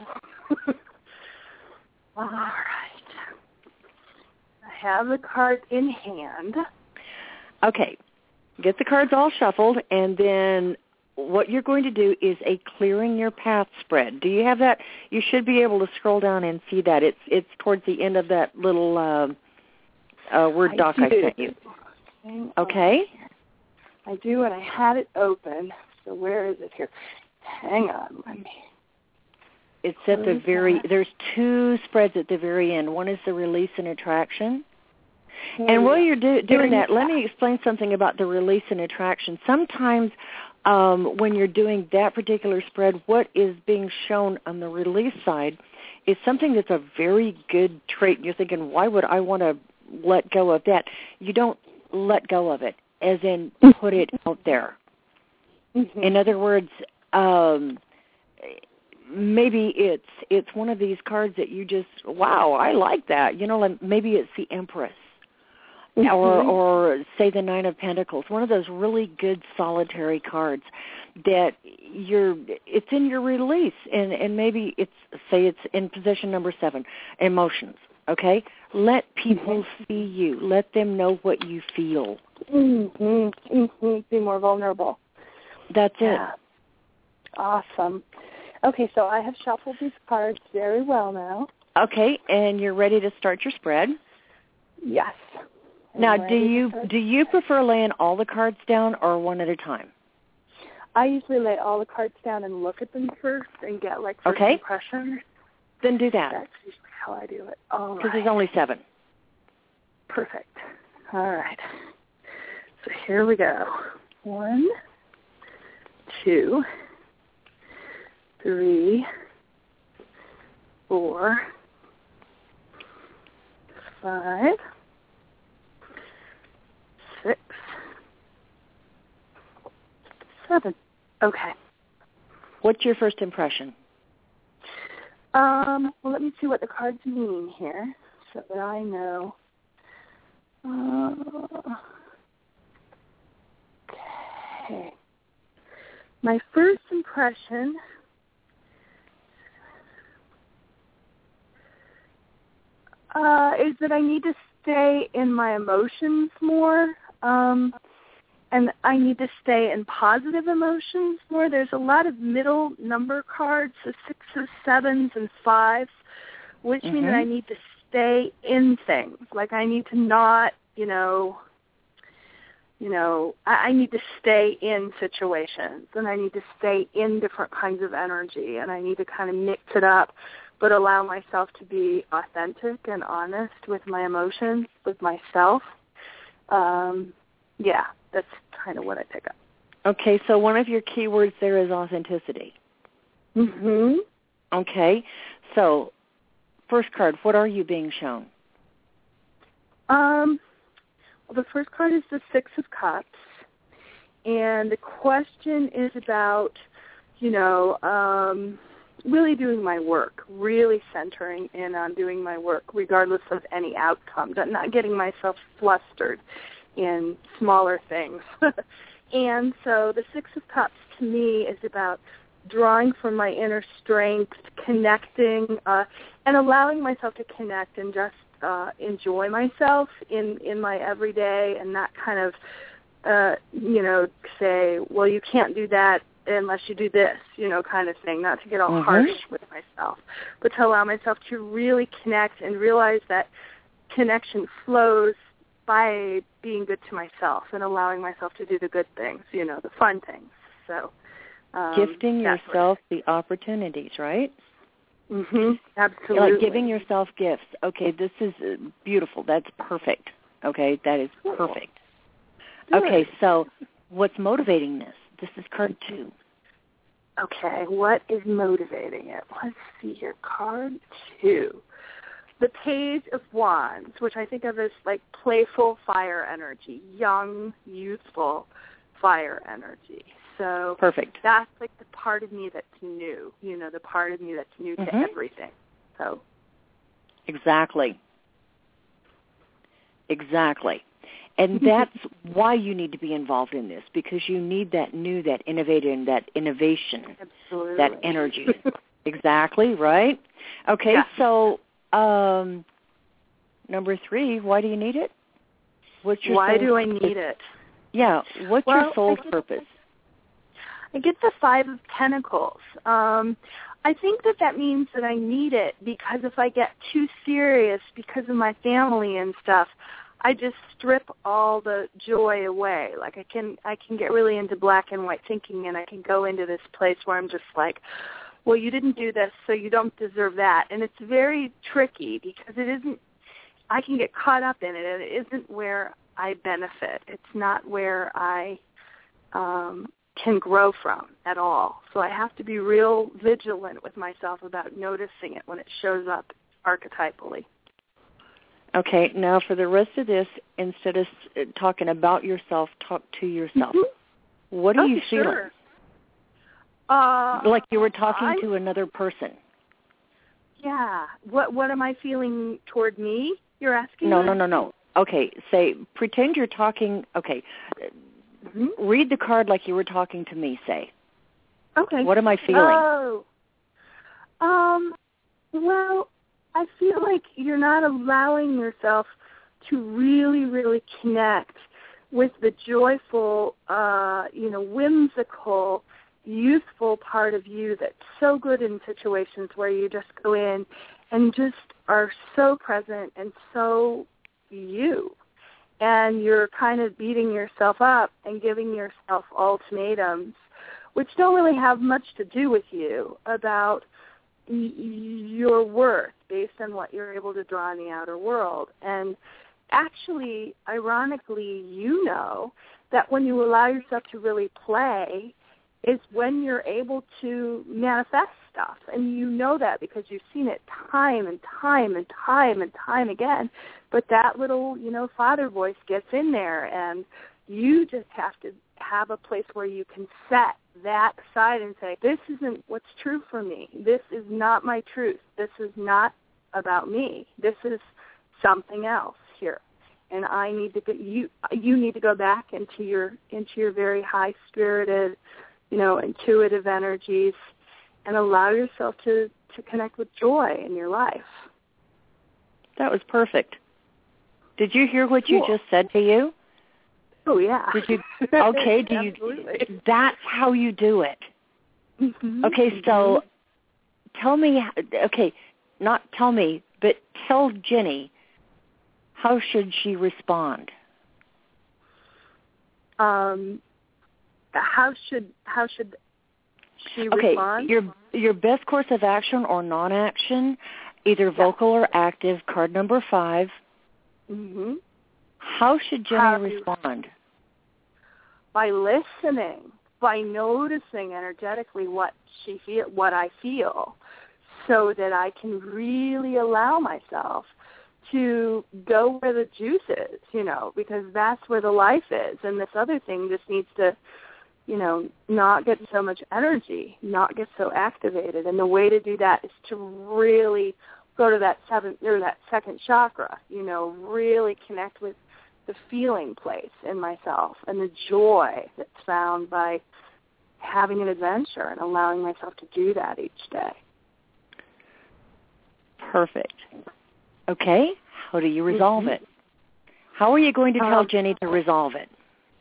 All right. I have the cards in hand. Okay. Get the cards all shuffled, and then what you're going to do is a clearing your path spread. Do you have that? You should be able to scroll down and see that. It's it's towards the end of that little uh, uh, Word I doc do. I sent you. Okay. I do, and I had it open. So where is it here? Hang on. Let me. It's at the very, there's two spreads at the very end. One is the release and attraction, And while you're do, doing that, let me explain something about the release and attraction. Sometimes um, when you're doing that particular spread, what is being shown on the release side is something that's a very good trait. You're thinking, why would I want to let go of that? You don't let go of it, as in put it out there. Mm-hmm. In other words, um, maybe it's it's one of these cards that you just, wow, I like that. You know, like maybe it's the Empress. Mm-hmm. Or, or say the Nine of Pentacles, one of those really good solitary cards that you're, it's in your release, and, and maybe it's, say it's in position number seven, emotions, okay? Let people mm-hmm. see you. Let them know what you feel. Mm-hmm. Mm-hmm. Be more vulnerable. That's yeah. it. Awesome. Okay, so I have shuffled these cards very well now. Okay, and you're ready to start your spread? Yes. Now, do you do you prefer laying all the cards down or one at a time? I usually lay all the cards down and look at them first and get, like, first okay. impression. Then do that. That's usually how I do it. All Because right. there's only seven. Perfect. All right. So here we go. One, two, three, four, five, six, seven. Okay. What's your first impression? Um, well, let me see what the cards mean here so that I know. Uh, okay. My first impression uh, is that I need to stay in my emotions more. Um, and I need to stay in positive emotions more. There's a lot of middle number cards, so sixes, sevens, and fives, which mm-hmm. mean that I need to stay in things. Like I need to not, you know, you know, I, I need to stay in situations, and I need to stay in different kinds of energy, and I need to kind of mix it up, but allow myself to be authentic and honest with my emotions, with myself. Um, yeah. That's kind of what I pick up. Okay, so one of your keywords there is authenticity. Mm-hmm. Okay, so first card, what are you being shown? Um, well, the first card is the Six of Cups, and the question is about, you know, um, really doing my work, really centering in on doing my work, regardless of any outcome, not getting myself flustered in smaller things. And so the Six of Cups to me is about drawing from my inner strength, connecting, uh, and allowing myself to connect and just uh, enjoy myself in, in my everyday, and not kind of, uh, you know, say, well, you can't do that unless you do this, you know, kind of thing, not to get all mm-hmm. harsh with myself, but to allow myself to really connect and realize that connection flows by being good to myself and allowing myself to do the good things, you know, the fun things. So um, gifting yourself the opportunities, right? Mm-hmm. Absolutely. Like giving yourself gifts. Okay, this is beautiful. That's perfect. Okay, that is perfect. Good. Okay, so what's motivating this? This is card two. Okay, what is motivating it? Let's see here. Card two. The Page of Wands, which I think of as like playful fire energy, young, youthful fire energy. So perfect. That's like the part of me that's new, you know, the part of me that's new mm-hmm. to everything. So exactly. Exactly. And that's why you need to be involved in this, because you need that new, that innovative, that innovation, Absolutely. that energy. Exactly, right? Okay, yeah. so Um, number three, why do you need it? What's your why do I purpose? need it? Yeah, what's well, your soul's I get, purpose? I get the Five of Pentacles. Um, I think that that means that I need it because if I get too serious because of my family and stuff, I just strip all the joy away. Like I can, I can get really into black and white thinking, and I can go into this place where I'm just like, well, you didn't do this, so you don't deserve that. And it's very tricky because it isn't I can get caught up in it, and it isn't where I benefit. It's not where I um, can grow from at all. So I have to be real vigilant with myself about noticing it when it shows up archetypally. Okay, now for the rest of this, instead of talking about yourself, talk to yourself. Mm-hmm. What are okay, you feeling? Sure. Uh, like you were talking I, to another person. Yeah. What What am I feeling toward me? You're asking? No, me? no, no, no. Okay, say, pretend you're talking, okay, mm-hmm. read the card like you were talking to me, say. Okay. What am I feeling? Oh. Um, well, I feel like you're not allowing yourself to really, really connect with the joyful, uh, you know, whimsical, youthful part of you that's so good in situations where you just go in and just are so present and so you. And you're kind of beating yourself up and giving yourself ultimatums, which don't really have much to do with you, about y- your worth based on what you're able to draw in the outer world. And actually, ironically, you know that when you allow yourself to really play is when you're able to manifest stuff. And you know that because you've seen it time and time and time and time again. But that little, you know, father voice gets in there, and you just have to have a place where you can set that aside and say, this isn't what's true for me. This is not my truth. This is not about me. This is something else here. And I need to get you you need to go back into your into your very high spirited, you know, intuitive energies and allow yourself to, to connect with joy in your life. That was perfect. Did you hear what cool. you just said to you? Oh, yeah. Did you? Okay, do you? That's how you do it. Mm-hmm. Okay, so tell me, okay, not tell me, but tell Jenny, how should she respond? Um, how should how should she okay, respond? your your best course of action or non-action, either vocal or active, card number five. Mm-hmm. How should Jenny how respond? By listening, by noticing energetically what she feel, what I feel, so that I can really allow myself to go where the juice is, you know, because that's where the life is, and this other thing just needs to, you know, not get so much energy, not get so activated. And the way to do that is to really go to that seventh or that second chakra, you know, really connect with the feeling place in myself and the joy that's found by having an adventure and allowing myself to do that each day. Perfect. Okay, how do you resolve mm-hmm. it? How are you going to tell um, Jenny to resolve it?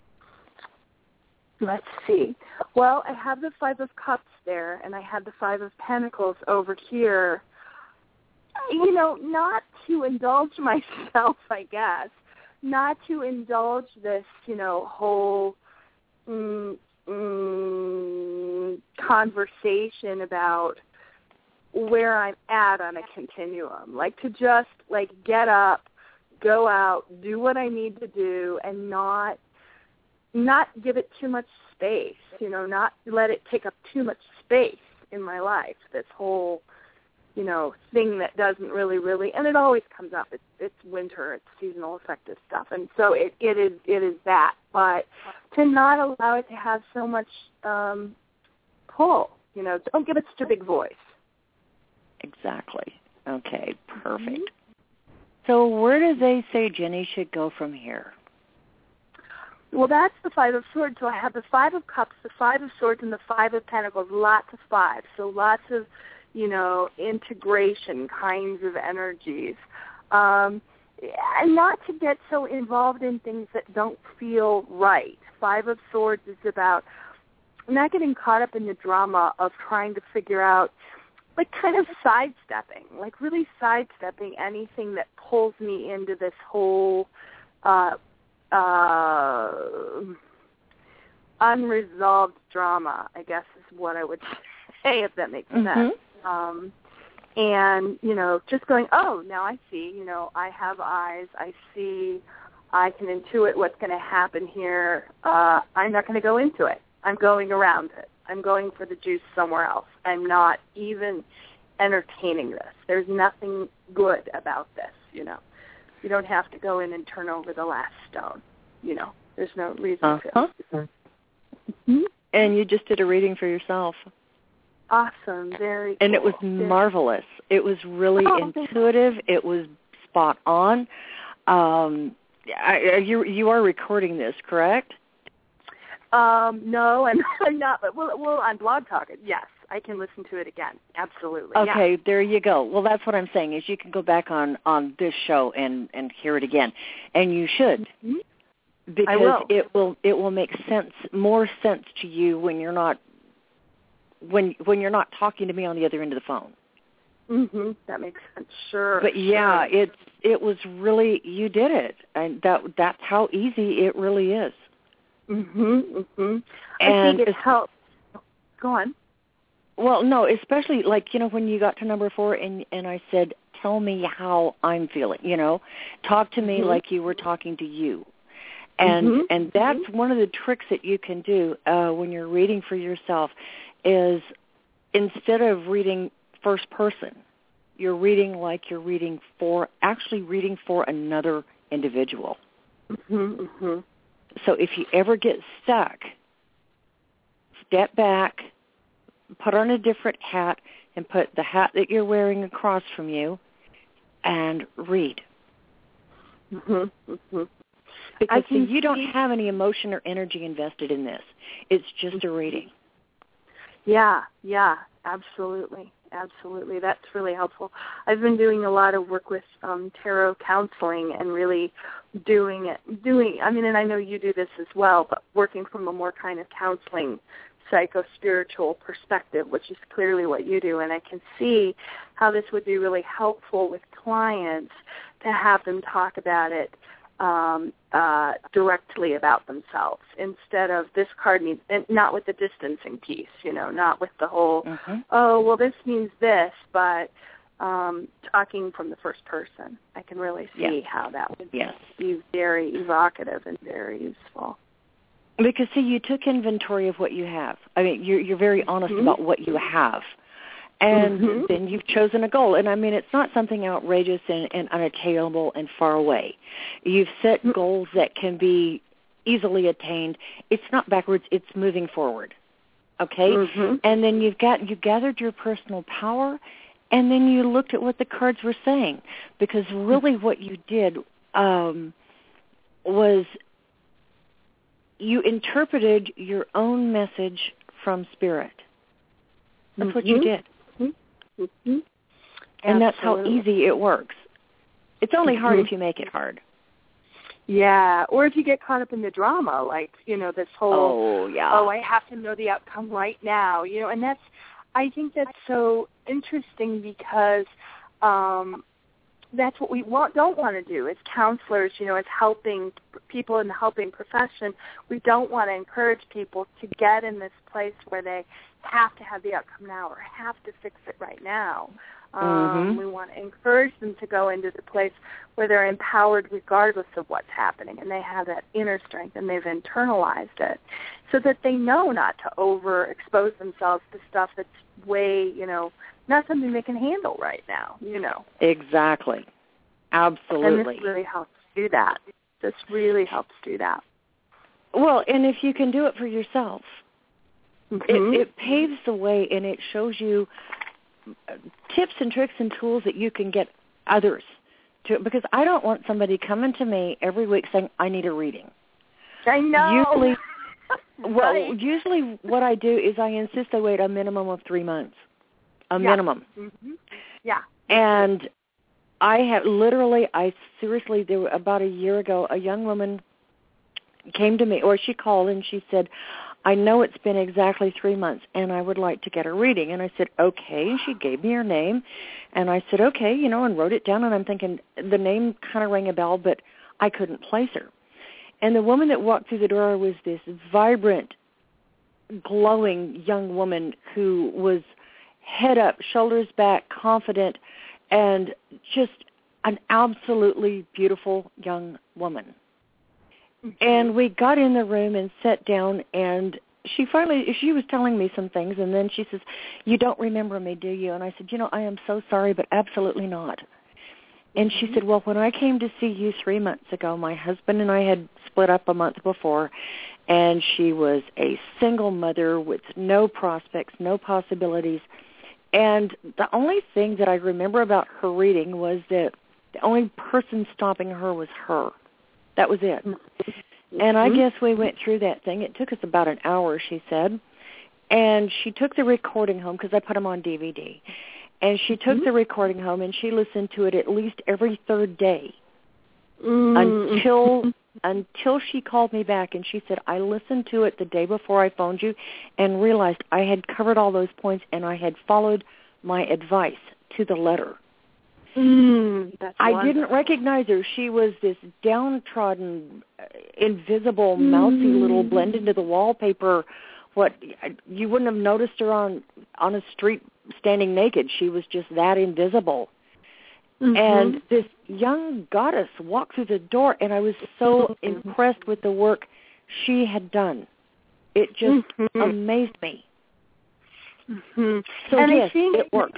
Let's see. Well, I have the Five of Cups there, and I have the Five of Pentacles over here. You know, not to indulge myself, I guess, not to indulge this, you know, whole mm, mm, conversation about where I'm at on a continuum. Like to just, like, get up, go out, do what I need to do, and not not give it too much space, you know, not let it take up too much space in my life, this whole, you know, thing that doesn't really, really, and it always comes up. It's, it's winter, it's seasonal affective stuff, and so it, it is it is that. But to not allow it to have so much um, pull, you know, don't give it such a big voice. Exactly. Okay, perfect. Mm-hmm. So where do they say Jenny should go from here? Well, that's the Five of Swords. So I have the Five of Cups, the Five of Swords, and the Five of Pentacles, lots of fives. So lots of, you know, integration kinds of energies. Um, and not to get so involved in things that don't feel right. Five of Swords is about not getting caught up in the drama of trying to figure out, like, kind of sidestepping, like really sidestepping anything that pulls me into this whole uh, uh, unresolved drama, I guess is what I would say, if that makes mm-hmm. sense. Um, And, you know, just going, oh, now I see, you know, I have eyes, I see, I can intuit what's going to happen here. Uh, I'm not going to go into it. I'm going around it. I'm going for the juice somewhere else. I'm not even entertaining this. There's nothing good about this, you know. You don't have to go in and turn over the last stone, you know. There's no reason uh-huh. to. Mm-hmm. And you just did a reading for yourself. Awesome, very And cool. it was marvelous. It was really oh, intuitive. It was spot on. Um, I, you you are recording this, correct? Um, no, I'm, I'm not. But well, well, on Blog Talk, yes, I can listen to it again. Absolutely. Okay, yeah. there you go. Well, that's what I'm saying is you can go back on, on this show and, and hear it again, and you should, mm-hmm. because I will. it will it will make sense more sense to you when you're not when when you're not talking to me on the other end of the phone. Mhm. That makes sense. Sure. But yeah, sure. it's it was really you did it, and that that's how easy it really is. Mhm. Mhm. I And think it helps. Go on. Well, no, especially like you know when you got to number four, and and I said, "Tell me how I'm feeling." You know, talk to me mm-hmm. like you were talking to you, and mm-hmm. and that's mm-hmm. one of the tricks that you can do uh, when you're reading for yourself, is instead of reading first person, you're reading like you're reading for actually reading for another individual. Mhm. Mhm. So if you ever get stuck, step back, put on a different hat, and put the hat that you're wearing across from you, and read. Mhm. Mhm. Because see, you don't have any emotion or energy invested in this. It's just a reading. Yeah, yeah, absolutely. Absolutely. That's really helpful. I've been doing a lot of work with um, tarot counseling and really doing it, doing, I mean, and I know you do this as well, but working from a more kind of counseling, psycho-spiritual perspective, which is clearly what you do. And I can see how this would be really helpful with clients to have them talk about it Um, uh, directly about themselves instead of this card means, and not with the distancing piece, you know, not with the whole, mm-hmm. oh, well, this means this, but um, talking from the first person. I can really see yes. how that would yes. be very evocative and very useful. Because, see, you took inventory of what you have. I mean, you're, you're very honest mm-hmm. about what you have. And mm-hmm. then you've chosen a goal. And, I mean, it's not something outrageous and, and unattainable and far away. You've set mm-hmm. goals that can be easily attained. It's not backwards. It's moving forward, okay? Mm-hmm. And then you've got you gathered your personal power, and then you looked at what the cards were saying. Because really what you did um, was you interpreted your own message from Spirit. That's mm-hmm. what you did. Mm-hmm. And that's how easy it works. It's only hard mm-hmm. if you make it hard. Yeah, or if you get caught up in the drama, like, you know, this whole, oh, yeah. oh, I have to know the outcome right now, you know, and that's, I think that's so interesting because um, that's what we want, don't want to do as counselors, you know, as helping people in the helping profession. We don't want to encourage people to get in this place where they have to have the outcome now or have to fix it right now. Um, mm-hmm. We want to encourage them to go into the place where they're empowered regardless of what's happening, and they have that inner strength and they've internalized it so that they know not to overexpose themselves to stuff that's way, you know, not something they can handle right now, you know. Exactly. Absolutely. And this really helps do that. This really helps do that. Well, and if you can do it for yourself, mm-hmm. it, it paves the way and it shows you tips and tricks and tools that you can get others to, because I don't want somebody coming to me every week saying, I need a reading. I know. Usually, well, right. usually what I do is I insist they wait a minimum of three months, a yeah. minimum. Mm-hmm. Yeah. And I have literally, I seriously, there were, about a year ago, a young woman came to me, or she called and she said, I know it's been exactly three months, and I would like to get a reading. And I said, okay. And she gave me her name, and I said, okay, you know, and wrote it down. And I'm thinking the name kind of rang a bell, but I couldn't place her. And the woman that walked through the door was this vibrant, glowing young woman who was head up, shoulders back, confident, and just an absolutely beautiful young woman. Mm-hmm. And we got in the room and sat down, and she finally, she was telling me some things, and then she says, "You don't remember me, do you?" And I said, "You know, I am so sorry, but absolutely not." And she said, "Well, when I came to see you three months ago, my husband and I had split up a month before, and she was a single mother with no prospects, no possibilities. And the only thing that I remember about her reading was that the only person stopping her was her. That was it." And I guess we went through that thing. It took us about an hour, she said. And she took the recording home because I put them on D V D. And she took mm-hmm. the recording home, and she listened to it at least every third day mm-hmm. until until she called me back, and she said, "I listened to it the day before I phoned you and realized I had covered all those points, and I had followed my advice to the letter." Mm, that's I wonderful. didn't recognize her. She was this downtrodden, invisible, mousy mm. little blend into the wallpaper. What you wouldn't have noticed her on on a street standing naked. She was just that invisible. Mm-hmm. And this young goddess walked through the door, and I was so mm-hmm. impressed with the work she had done. It just mm-hmm. amazed me. Mm-hmm. So and yes, I think, it works.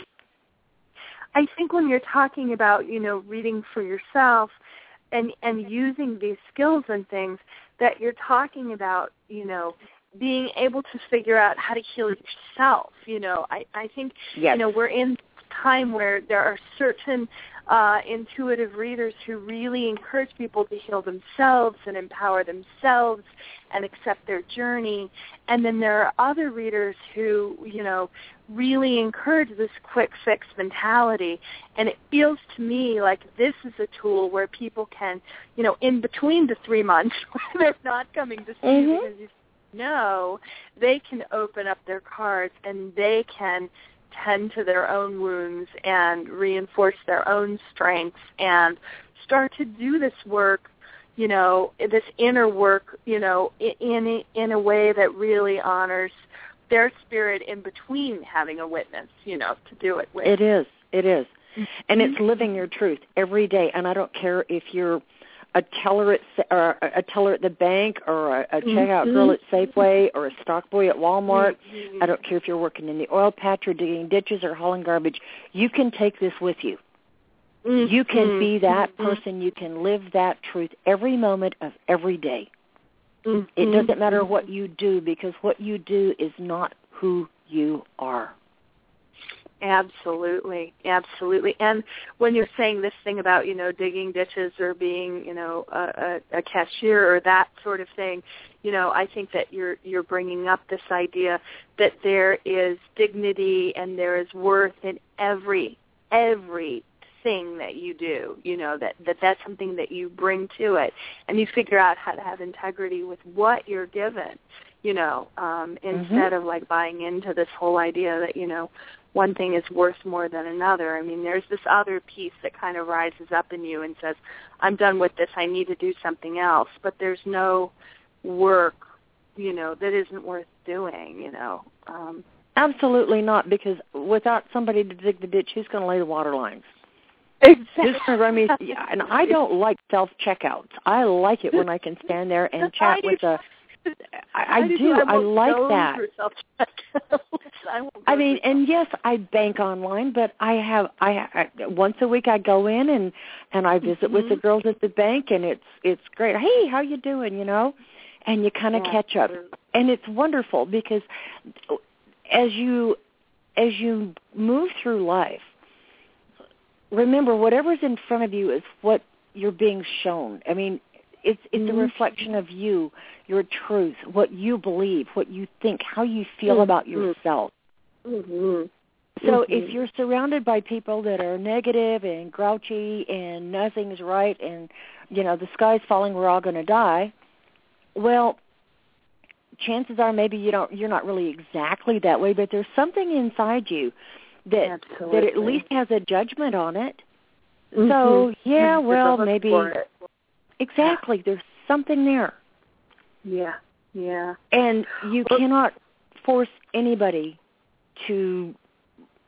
I think when you're talking about, you know, reading for yourself and and using these skills and things, that you're talking about, you know, being able to figure out how to heal yourself. You know, I, I think, yes. you know, we're in time where there are certain uh, intuitive readers who really encourage people to heal themselves and empower themselves and accept their journey. And then there are other readers who, you know, really encourage this quick fix mentality. And it feels to me like this is a tool where people can, you know, in between the three months when they're not coming to see mm-hmm. you because you know, they can open up their cards and they can tend to their own wounds and reinforce their own strengths and start to do this work, you know, this inner work, you know, in in a way that really honors their spirit in between having a witness, you know, to do it with. It is. It is. And it's living your truth every day. And I don't care if you're a teller at or a teller at the bank, or a, a checkout mm-hmm. girl at Safeway, or a stock boy at Walmart. Mm-hmm. I don't care if you're working in the oil patch or digging ditches or hauling garbage. You can take this with you. Mm-hmm. You can be that person. You can live that truth every moment of every day. Mm-hmm. It doesn't matter what you do, because what you do is not who you are. Absolutely, absolutely. And when you're saying this thing about, you know, digging ditches or being, you know, a, a, a cashier or that sort of thing, you know, I think that you're you're bringing up this idea that there is dignity and there is worth in every every thing that you do. You know, that, that that's something that you bring to it, and you figure out how to have integrity with what you're given. You know, um, instead mm-hmm. of like buying into this whole idea that, you know, one thing is worth more than another. I mean, there's this other piece that kind of rises up in you and says, I'm done with this, I need to do something else. But there's no work, you know, that isn't worth doing, you know. Um, Absolutely not, because without somebody to dig the ditch, who's going to lay the water lines? Exactly. Who's going to run me? Yeah, and I don't like self-checkouts. I like it when I can stand there and chat with a... I, I, I do. do. I, I like that. I, I mean, and yes, I bank online, but I have. I, I once a week I go in and and I visit mm-hmm. with the girls at the bank, and it's it's great. Hey, how you doing? You know, and you kind of yeah, catch up, sure. and it's wonderful because as you as you move through life, remember whatever's in front of you is what you're being shown. I mean. It's it's mm-hmm. a reflection of you, your truth, what you believe, what you think, how you feel mm-hmm. about yourself. Mm-hmm. So mm-hmm. if you're surrounded by people that are negative and grouchy and nothing's right and, you know, the sky's falling, we're all going to die, well, chances are maybe you don't, you're not really exactly that way, but there's something inside you that Absolutely. that at least has a judgment on it. Mm-hmm. So, yeah, mm-hmm. well, maybe... Exactly. There's something there. Yeah, yeah. And you cannot force anybody to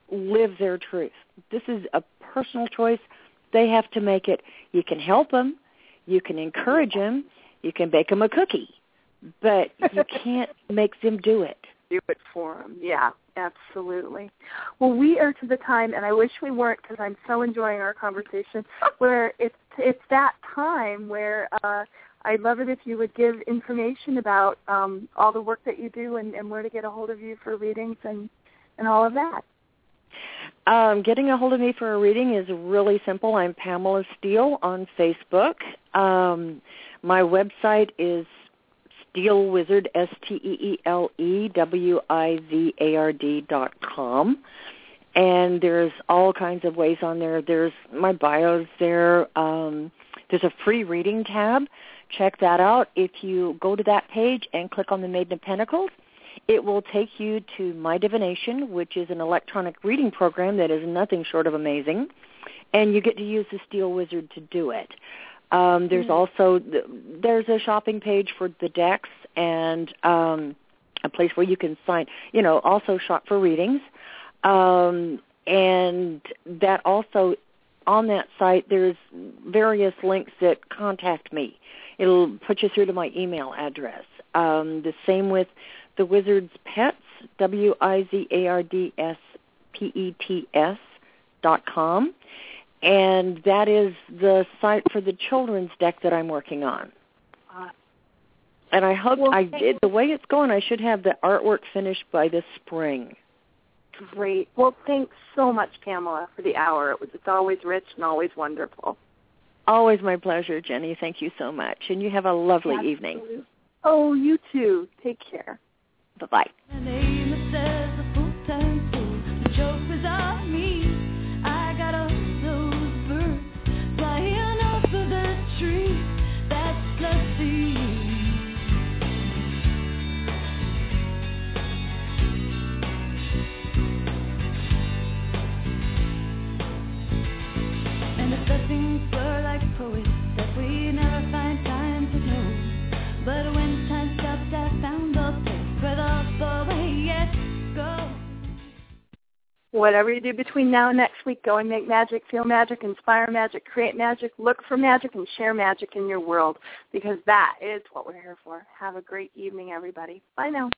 live their truth. This is a personal choice. They have to make it. You can help them. You can encourage them. You can bake them a cookie. But you can't make them do it. Do it for them. Yeah, absolutely. Well, we are to the time, and I wish we weren't because I'm so enjoying our conversation, where it's it's that time where uh, I'd love it if you would give information about um, all the work that you do and, and where to get a hold of you for readings and, and all of that. Um, getting a hold of me for a reading is really simple. I'm Pamela Steele on Facebook. Um, my website is Steele Wizard, S T E E L E W I Z A R D dot com. And there's all kinds of ways on there. There's my bios there. Um, there's a free reading tab. Check that out. If you go to that page and click on the Maiden of Pentacles, it will take you to My Divination, which is an electronic reading program that is nothing short of amazing. And you get to use the Steele Wizard to do it. Um, there's also there's a shopping page for the decks and um, a place where you can sign, you know, also shop for readings. Um, and that also, on that site, there's various links that contact me. It'll put you through to my email address. Um, the same with the Wizard's Pets, W I Z A R D S P E T S dot com. And that is the site for the children's deck that I'm working on. Uh, and I hope well, I did. The way it's going, I should have the artwork finished by this spring. Great. Well, thanks so much, Pamela, for the hour. It was, it's always rich and always wonderful. Always my pleasure, Jenny. Thank you so much. And you have a lovely Absolutely. evening. Oh, you too. Take care. Bye-bye. Whatever you do between now and next week, go and make magic, feel magic, inspire magic, create magic, look for magic, and share magic in your world, because that is what we're here for. Have a great evening, everybody. Bye now.